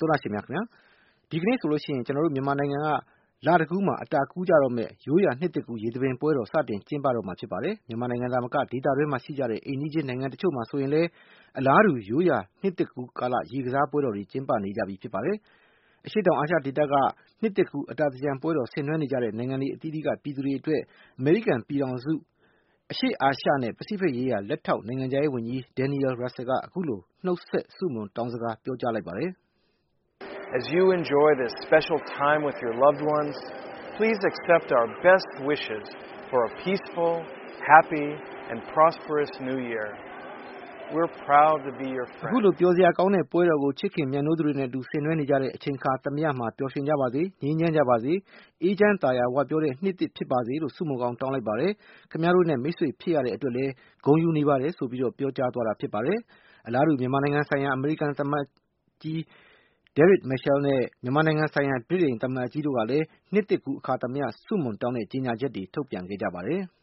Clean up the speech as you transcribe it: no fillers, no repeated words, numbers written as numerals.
သောတာရှင်များခင်ဗျာဒီကနေ့ဆိုလို့ရှိရင်ကျွန်တော်တို့မြန်မာနိုင်ငံကလာတကူးမှာအတာကူးကြတော့မဲ့ရိုးရာနှစ်တကူရေသပင်ပွဲတော်စတင်ကျင်းပတော့မှာဖြစ်ပါတယ်မြန်မာနိုင်ငံသားမကဒေသတွင်းမှာရှိကြတဲ့အိမ်ကြီးချင်းနိုင်ငံတချို့မှာဆိုရင်လည်းအလားတူရိုးရာနှစ်တကူးကာလရေကစားပွဲတော်တွေကျင်းပနေကြပြီဖြစ်ပါတယ်အရှိတောင်အာရှဒေသကနှစ်တကူအတာတကြံပွဲတော်ဆင်နွှဲနေကြတဲ့နိုင်ငံတွေအသီးသီးကပြည်သူတွေအတွက်အမေရိကန်ပြည်ထောင်စုအရှေ့အာရှနဲ့ပစိဖိတ်ရေးရာလက်ထောက်နိုင်ငံခြားရေးဝန်ကြီး Daniel Russel ကအခုလိုနှုတ်ဆက်ဆုမွန်တောင်းစကားပြောကြားလိုက်ပါတယ် As you enjoy this special time with your loved ones, please accept our best wishes for a peaceful, happy, and prosperous new year. We're proud to be your အခု friends. လိုပြောစရာကောင်းတဲ့ပွဲတော်ကိုချစ်ခင်မြတ်နိုးသူတွေနဲ့အတူဆင်နွှဲနေကြတဲ့အချိန်ခါသမယမှာပျော်ရွှင်ကြပါစေငြိမ်းချမ်းကြပါစေအေးချမ်းသာယာဝပြောတဲ့နှစ်သစ်ဖြစ်ပါစေလို့ဆုမွန်ကောင်းတောင်းလိုက်ပါတယ်ခင်ဗျားတို့နဲ့မိတ်ဆွေဖြစ်ရတဲ့အတွက်လည်းဂုဏ်ယူနေပါတယ်ဆိုပြီးတော့ပြောကြားသွားတာဖြစ်ပါတယ်အလားတူမြန်မာနိုင်ငံဆိုင်ရာအမေရိကန်သမ္မတကြီးDerek Mitchell နဲ့မြန်မာနိုင်ငံဆိုင်ရာဗြိတိန်သမ္မတကြီးတို့ကလည်းနှစ်သစ်ကူးအခါသမယဆုမွန်တောင်းတဲ့ကြေညာချက်တွေထုတ်ပြန်ခဲ့ကြပါတယ်။